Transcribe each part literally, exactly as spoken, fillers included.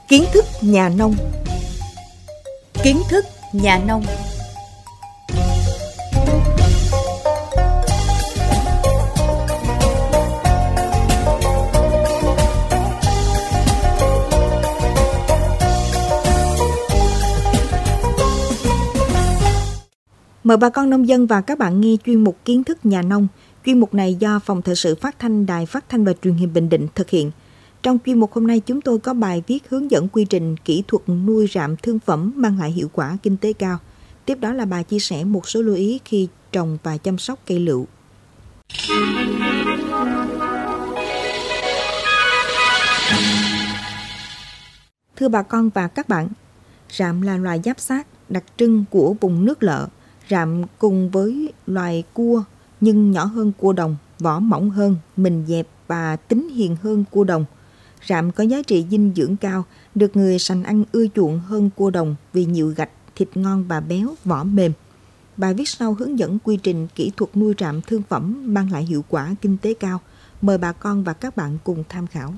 Kiến thức nhà nông. Kiến thức nhà nông. Mời bà con nông dân và các bạn nghe chuyên mục Kiến thức nhà nông. Chuyên mục này do Phòng Thời sự Phát thanh Đài Phát thanh và Truyền hình Bình Định thực hiện. Trong chuyên mục hôm nay chúng tôi có bài viết hướng dẫn quy trình kỹ thuật nuôi rạm thương phẩm mang lại hiệu quả kinh tế cao. Tiếp đó là bài chia sẻ một số lưu ý khi trồng và chăm sóc cây lựu. Thưa bà con và các bạn, rạm là loài giáp xác đặc trưng của vùng nước lợ. Rạm cùng với loài cua nhưng nhỏ hơn cua đồng, vỏ mỏng hơn, mình dẹp và tính hiền hơn cua đồng. Rạm có giá trị dinh dưỡng cao, được người sành ăn ưa chuộng hơn cua đồng vì nhiều gạch, thịt ngon và béo, vỏ mềm. Bài viết sau hướng dẫn quy trình kỹ thuật nuôi rạm thương phẩm mang lại hiệu quả kinh tế cao. Mời bà con và các bạn cùng tham khảo.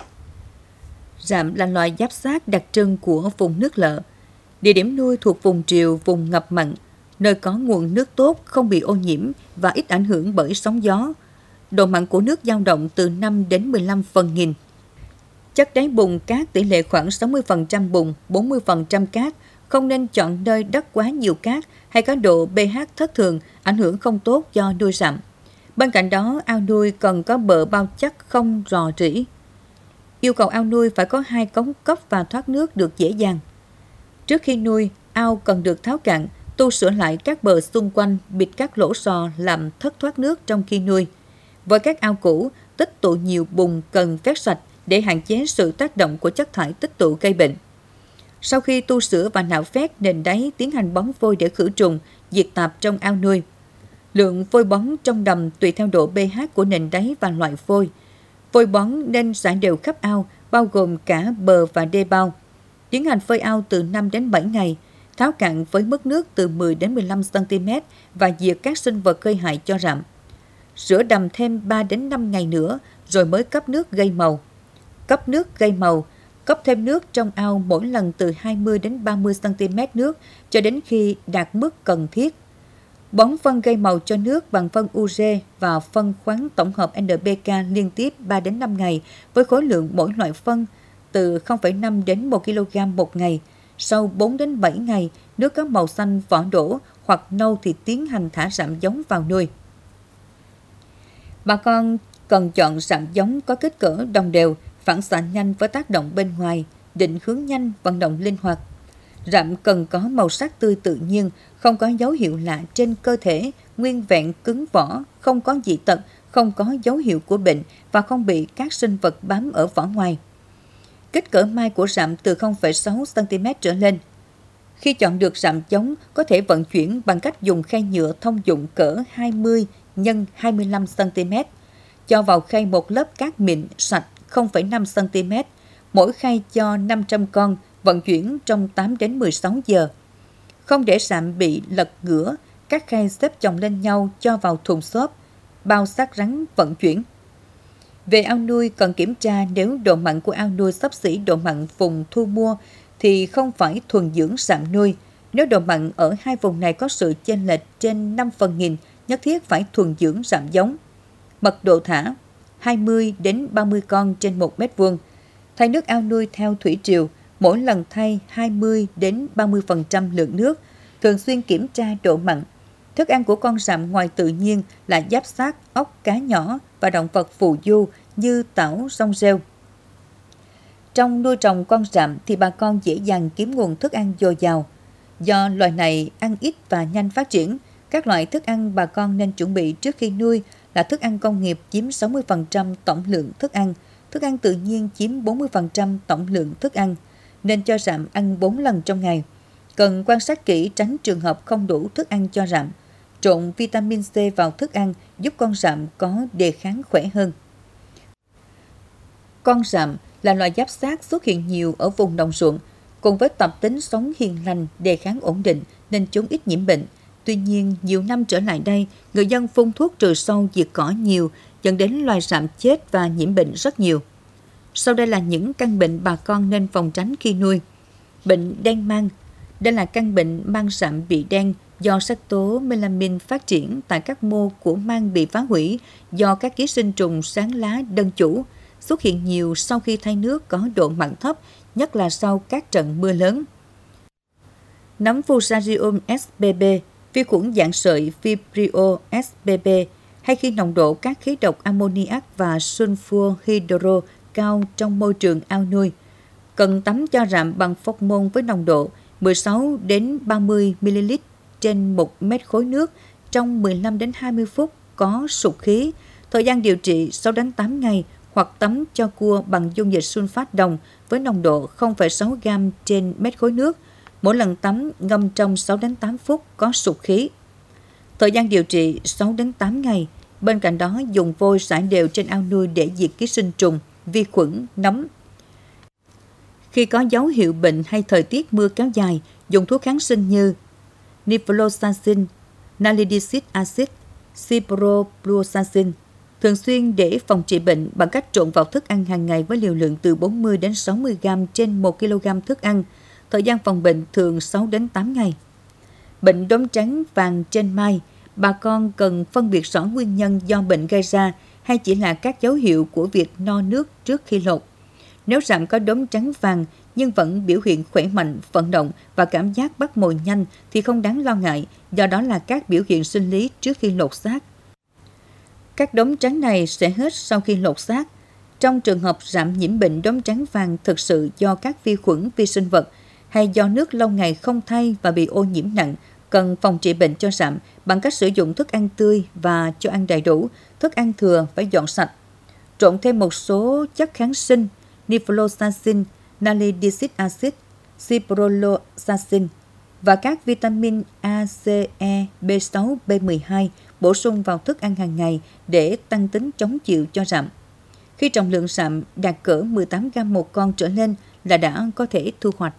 Rạm là loài giáp xác đặc trưng của vùng nước lợ. Địa điểm nuôi thuộc vùng triều, vùng ngập mặn, nơi có nguồn nước tốt, không bị ô nhiễm và ít ảnh hưởng bởi sóng gió. Độ mặn của nước dao động từ năm đến mười lăm phần nghìn. Chất đáy bùn cát tỷ lệ khoảng sáu mươi phần trăm bùn, bốn mươi phần trăm cát. Không nên chọn nơi đất quá nhiều cát hay có độ pH thất thường, ảnh hưởng không tốt cho nuôi rạm. Bên cạnh đó, ao nuôi cần có bờ bao chắc không rò rỉ. Yêu cầu ao nuôi phải có hai cống cấp và thoát nước được dễ dàng. Trước khi nuôi, ao cần được tháo cạn, tu sửa lại các bờ xung quanh, bịt các lỗ sò làm thất thoát nước trong khi nuôi. Với các ao cũ, tích tụ nhiều bùn cần vét sạch để hạn chế sự tác động của chất thải tích tụ gây bệnh. Sau khi tu sửa và nạo vét nền đáy, tiến hành bón vôi để khử trùng, diệt tạp trong ao nuôi. Lượng vôi bón trong đầm tùy theo độ pH của nền đáy và loại vôi. Vôi bón nên rải đều khắp ao, bao gồm cả bờ và đê bao. Tiến hành phơi ao từ năm đến bảy ngày, tháo cạn với mức nước từ mười đến mười lăm xăng ti mét và diệt các sinh vật gây hại cho rạm. Rửa đầm thêm ba đến năm ngày nữa rồi mới cấp nước gây màu. Cấp nước gây màu, cấp thêm nước trong ao mỗi lần từ hai mươi đến ba mươi xăng ti mét nước cho đến khi đạt mức cần thiết. Bón phân gây màu cho nước bằng phân u rê và phân khoáng tổng hợp en pê ca liên tiếp ba đến năm ngày với khối lượng mỗi loại phân từ không phẩy năm đến một ki lô gam một ngày. Sau bốn đến bảy ngày, nước có màu xanh vỏ đỗ hoặc nâu thì tiến hành thả rạm giống vào nuôi. Bà con cần chọn rạm giống có kích cỡ đồng đều, phản xạ nhanh với tác động bên ngoài, định hướng nhanh, vận động linh hoạt. Rạm cần có màu sắc tươi tự nhiên, không có dấu hiệu lạ trên cơ thể, nguyên vẹn cứng vỏ, không có dị tật, không có dấu hiệu của bệnh và không bị các sinh vật bám ở vỏ ngoài. Kích cỡ mai của rạm từ không phẩy sáu xăng ti mét trở lên. Khi chọn được rạm giống, có thể vận chuyển bằng cách dùng khay nhựa thông dụng cỡ hai mươi nhân hai mươi lăm xăng ti mét. Cho vào khay một lớp cát mịn sạch không phẩy năm xăng ti mét. Mỗi khay cho năm trăm con, vận chuyển trong tám đến mười sáu giờ. Không để rạm bị lật ngửa, các khay xếp chồng lên nhau cho vào thùng xốp, bao xác rắn vận chuyển. Về ao nuôi cần kiểm tra nếu độ mặn của ao nuôi xấp xỉ độ mặn vùng thu mua thì không phải thuần dưỡng rạm nuôi. Nếu độ mặn ở hai vùng này có sự chênh lệch trên năm phần nghìn, nhất thiết phải thuần dưỡng rạm giống. Mật độ thả hai mươi đến ba mươi con trên một mét vuông. Thay nước ao nuôi theo thủy triều, mỗi lần thay hai mươi đến ba mươi phần trăm lượng nước. Thường xuyên kiểm tra độ mặn. Thức ăn của con rạm ngoài tự nhiên là giáp xác, ốc, cá nhỏ và động vật phù du như tảo, rong rêu. Trong nuôi trồng con rạm thì bà con dễ dàng kiếm nguồn thức ăn dồi dào. Do loài này ăn ít và nhanh phát triển, các loại thức ăn bà con nên chuẩn bị trước khi nuôi là thức ăn công nghiệp chiếm sáu mươi phần trăm tổng lượng thức ăn, thức ăn tự nhiên chiếm bốn mươi phần trăm tổng lượng thức ăn, nên cho rạm ăn bốn lần trong ngày. Cần quan sát kỹ tránh trường hợp không đủ thức ăn cho rạm. Trộn vitamin C vào thức ăn giúp con rạm có đề kháng khỏe hơn. Con rạm là loài giáp xác xuất hiện nhiều ở vùng đồng ruộng, cùng với tập tính sống hiền lành, đề kháng ổn định nên chúng ít nhiễm bệnh. Tuy nhiên, nhiều năm trở lại đây, người dân phun thuốc trừ sâu diệt cỏ nhiều, dẫn đến loài rạm chết và nhiễm bệnh rất nhiều. Sau đây là những căn bệnh bà con nên phòng tránh khi nuôi. Bệnh đen mang. Đây là căn bệnh mang sạm bị đen do sắc tố melamin phát triển tại các mô của mang bị phá hủy do các ký sinh trùng sáng lá đơn chủ, xuất hiện nhiều sau khi thay nước có độ mặn thấp, nhất là sau các trận mưa lớn. Nấm Fusarium ét pê bê, vi khuẩn dạng sợi Vibrio ét pê bê, hay khi nồng độ các khí độc ammoniac và sulfur hydro cao trong môi trường ao nuôi. Cần tắm cho rạm bằng phóc môn với nồng độ mười sáu đến ba mươi mi-li-lít trên một mét khối nước trong mười lăm đến hai mươi phút có sục khí. Thời gian điều trị sáu đến tám ngày, hoặc tắm cho cua bằng dung dịch sunfat đồng với nồng độ không phẩy sáu gam trên mét khối nước. Mỗi lần tắm ngâm trong sáu đến tám phút có sục khí. Thời gian điều trị sáu đến tám ngày. Bên cạnh đó dùng vôi rải đều trên ao nuôi để diệt ký sinh trùng, vi khuẩn, nấm. Khi có dấu hiệu bệnh hay thời tiết mưa kéo dài, dùng thuốc kháng sinh như Nifloxacin, Nalidixic acid, Ciprofloxacin thường xuyên để phòng trị bệnh bằng cách trộn vào thức ăn hàng ngày với liều lượng từ bốn mươi đến sáu mươi gam trên một ki lô gam thức ăn. Thời gian phòng bệnh thường sáu đến tám ngày. Bệnh đốm trắng vàng trên mai, bà con cần phân biệt rõ nguyên nhân do bệnh gây ra hay chỉ là các dấu hiệu của việc no nước trước khi lột. Nếu rạm có đốm trắng vàng nhưng vẫn biểu hiện khỏe mạnh, vận động và cảm giác bắt mồi nhanh thì không đáng lo ngại, do đó là các biểu hiện sinh lý trước khi lột xác. Các đốm trắng này sẽ hết sau khi lột xác. Trong trường hợp rạm nhiễm bệnh đốm trắng vàng thực sự do các vi khuẩn, vi sinh vật hay do nước lâu ngày không thay và bị ô nhiễm nặng, cần phòng trị bệnh cho rạm bằng cách sử dụng thức ăn tươi và cho ăn đầy đủ, thức ăn thừa phải dọn sạch. Trộn thêm một số chất kháng sinh, Nifloxacin, Nalidixic acid, Ciprofloxacin và các vitamin A, C, E, B sáu, B mười hai bổ sung vào thức ăn hàng ngày để tăng tính chống chịu cho rạm. Khi trọng lượng rạm đạt cỡ mười tám gam một con trở lên là đã có thể thu hoạch.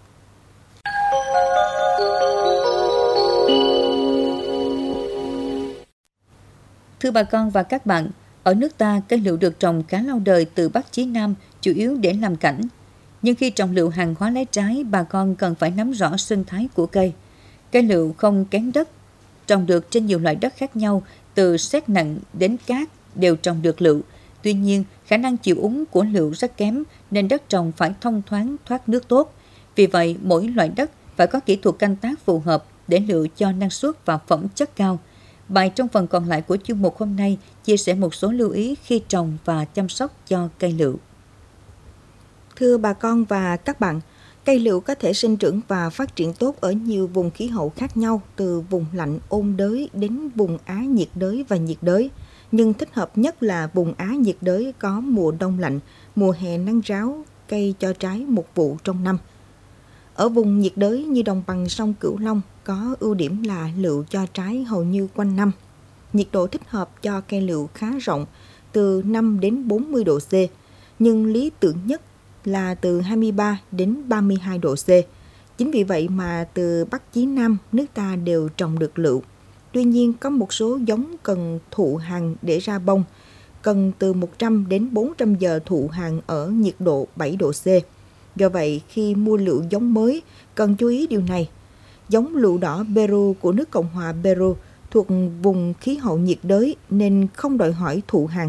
Thưa bà con và các bạn, ở nước ta, cây lựu được trồng khá lâu đời từ Bắc chí Nam, chủ yếu để làm cảnh. Nhưng khi trồng lựu hàng hóa lấy trái, bà con cần phải nắm rõ sinh thái của cây. Cây lựu không kén đất, trồng được trên nhiều loại đất khác nhau, từ sét nặng đến cát đều trồng được lựu. Tuy nhiên, khả năng chịu úng của lựu rất kém nên đất trồng phải thông thoáng, thoát nước tốt. Vì vậy, mỗi loại đất phải có kỹ thuật canh tác phù hợp để lựu cho năng suất và phẩm chất cao. Bài trong phần còn lại của chương mục hôm nay chia sẻ một số lưu ý khi trồng và chăm sóc cho cây lựu. Thưa bà con và các bạn, cây lựu có thể sinh trưởng và phát triển tốt ở nhiều vùng khí hậu khác nhau, từ vùng lạnh ôn đới đến vùng Á nhiệt đới và nhiệt đới. Nhưng thích hợp nhất là vùng Á nhiệt đới có mùa đông lạnh, mùa hè nắng ráo, cây cho trái một vụ trong năm. Ở vùng nhiệt đới như đồng bằng sông Cửu Long có ưu điểm là lựu cho trái hầu như quanh năm. Nhiệt độ thích hợp cho cây lựu khá rộng, từ năm đến bốn mươi độ C, nhưng lý tưởng nhất là từ hai mươi ba đến ba mươi hai độ C. Chính vì vậy mà từ Bắc chí Nam nước ta đều trồng được lựu. Tuy nhiên có một số giống cần thụ hàn để ra bông, cần từ một trăm đến bốn trăm giờ thụ hàn ở nhiệt độ bảy độ C. Do vậy, khi mua lựu giống mới, cần chú ý điều này. Giống lựu đỏ Peru của nước Cộng hòa Peru thuộc vùng khí hậu nhiệt đới nên không đòi hỏi thụ hàn.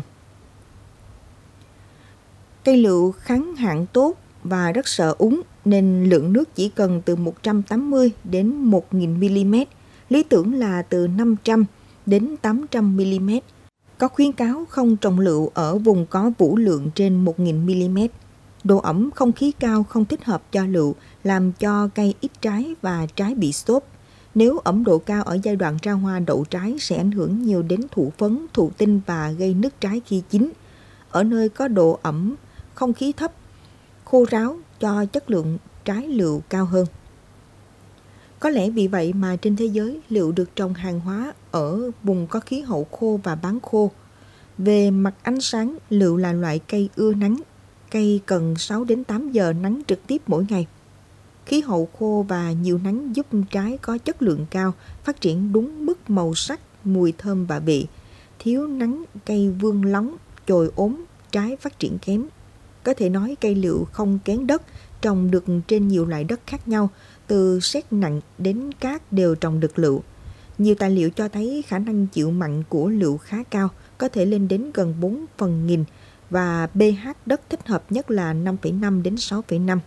Cây lựu kháng hạn tốt và rất sợ úng nên lượng nước chỉ cần từ một trăm tám mươi đến một nghìn mi-li-mét, lý tưởng là từ năm trăm đến tám trăm mi-li-mét. Có khuyến cáo không trồng lựu ở vùng có vũ lượng trên một nghìn mi-li-mét. Độ ẩm không khí cao không thích hợp cho lựu, làm cho cây ít trái và trái bị xốp. Nếu ẩm độ cao ở giai đoạn ra hoa đậu trái sẽ ảnh hưởng nhiều đến thụ phấn, thụ tinh và gây nứt trái khi chín. Ở nơi có độ ẩm không khí thấp, khô ráo cho chất lượng trái lựu cao hơn. Có lẽ vì vậy mà trên thế giới, lựu được trồng hàng hóa ở vùng có khí hậu khô và bán khô. Về mặt ánh sáng, lựu là loại cây ưa nắng. Cây cần sáu đến tám giờ nắng trực tiếp mỗi ngày. Khí hậu khô và nhiều nắng giúp trái có chất lượng cao, phát triển đúng mức màu sắc, mùi thơm và vị. Thiếu nắng, cây vương lóng, chồi ốm, trái phát triển kém. Có thể nói cây lựu không kén đất, trồng được trên nhiều loại đất khác nhau, từ sét nặng đến cát đều trồng được lựu. Nhiều tài liệu cho thấy khả năng chịu mặn của lựu khá cao, có thể lên đến gần bốn phần nghìn, và pH đất thích hợp nhất là năm phẩy năm đến sáu phẩy năm.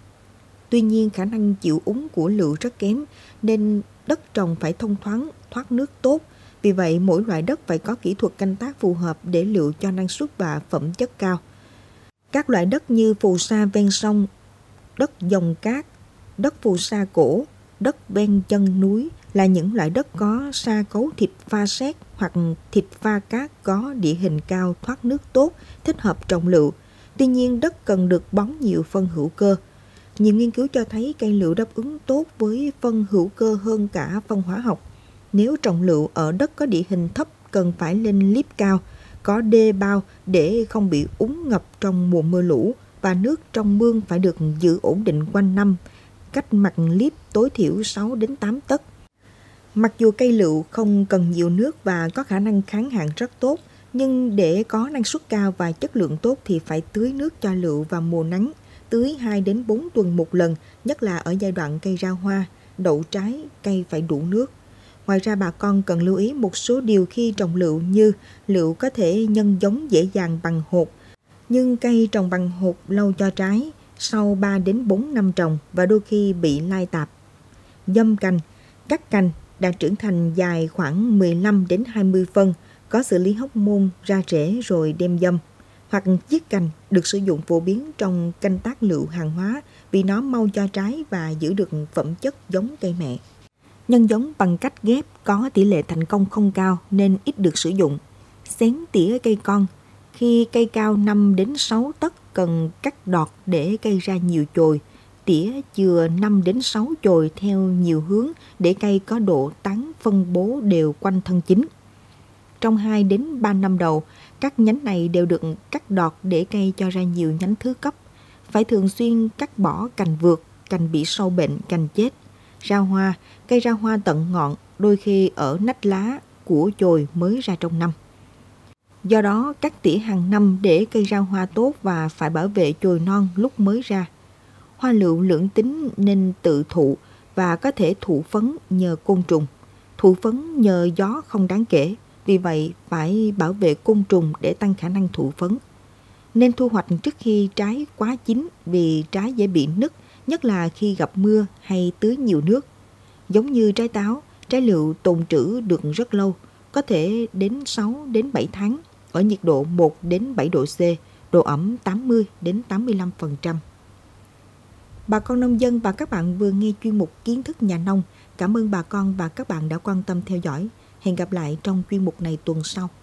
Tuy nhiên, khả năng chịu úng của lựu rất kém, nên đất trồng phải thông thoáng, thoát nước tốt. Vì vậy, mỗi loại đất phải có kỹ thuật canh tác phù hợp để lựu cho năng suất và phẩm chất cao. Các loại đất như phù sa ven sông, đất dòng cát, đất phù sa cổ, đất ven chân núi là những loại đất có sa cấu thịt pha sét hoặc thịt pha cát, có địa hình cao, thoát nước tốt, thích hợp trồng lựu. Tuy nhiên, đất cần được bón nhiều phân hữu cơ. Nhiều nghiên cứu cho thấy cây lựu đáp ứng tốt với phân hữu cơ hơn cả phân hóa học. Nếu trồng lựu ở đất có địa hình thấp, cần phải lên liếp cao, có đê bao để không bị úng ngập trong mùa mưa lũ, và nước trong mương phải được giữ ổn định quanh năm, cách mặt liếp tối thiểu sáu đến tám tấc. Mặc dù cây lựu không cần nhiều nước và có khả năng kháng hạn rất tốt, nhưng để có năng suất cao và chất lượng tốt thì phải tưới nước cho lựu vào mùa nắng, tưới hai đến bốn tuần một lần, nhất là ở giai đoạn cây ra hoa, đậu trái, cây phải đủ nước. Ngoài ra, bà con cần lưu ý một số điều khi trồng lựu, như lựu có thể nhân giống dễ dàng bằng hột, nhưng cây trồng bằng hột lâu cho trái, sau ba đến bốn năm trồng và đôi khi bị lai tạp. Dâm cành, cắt cành đã trưởng thành dài khoảng mười lăm đến hai mươi phân, có xử lý hóc môn ra rễ rồi đem dâm. Hoặc chiết cành được sử dụng phổ biến trong canh tác lựu hàng hóa vì nó mau cho trái và giữ được phẩm chất giống cây mẹ. Nhân giống bằng cách ghép có tỷ lệ thành công không cao nên ít được sử dụng. Xén tỉa cây con. Khi cây cao năm đến sáu tấc cần cắt đọt để cây ra nhiều chồi. Tỉa chừa năm đến sáu chồi theo nhiều hướng để cây có độ tán phân bố đều quanh thân chính. Trong hai đến ba năm đầu, các nhánh này đều được cắt đọt để cây cho ra nhiều nhánh thứ cấp. Phải thường xuyên cắt bỏ cành vượt, cành bị sâu bệnh, cành chết. Ra hoa, cây ra hoa tận ngọn, đôi khi ở nách lá của chồi mới ra trong năm. Do đó, cắt tỉa hàng năm để cây ra hoa tốt và phải bảo vệ chồi non lúc mới ra. Hoa lựu lưỡng tính nên tự thụ và có thể thụ phấn nhờ côn trùng. Thụ phấn nhờ gió không đáng kể, vì vậy phải bảo vệ côn trùng để tăng khả năng thụ phấn. Nên thu hoạch trước khi trái quá chín vì trái dễ bị nứt, nhất là khi gặp mưa hay tưới nhiều nước. Giống như trái táo, trái lựu tồn trữ được rất lâu, có thể đến sáu đến bảy tháng, ở nhiệt độ một đến bảy độ C, độ ẩm tám mươi đến tám mươi lăm phần trăm. Bà con nông dân và các bạn vừa nghe chuyên mục Kiến thức nhà nông. Cảm ơn bà con và các bạn đã quan tâm theo dõi. Hẹn gặp lại trong chuyên mục này tuần sau.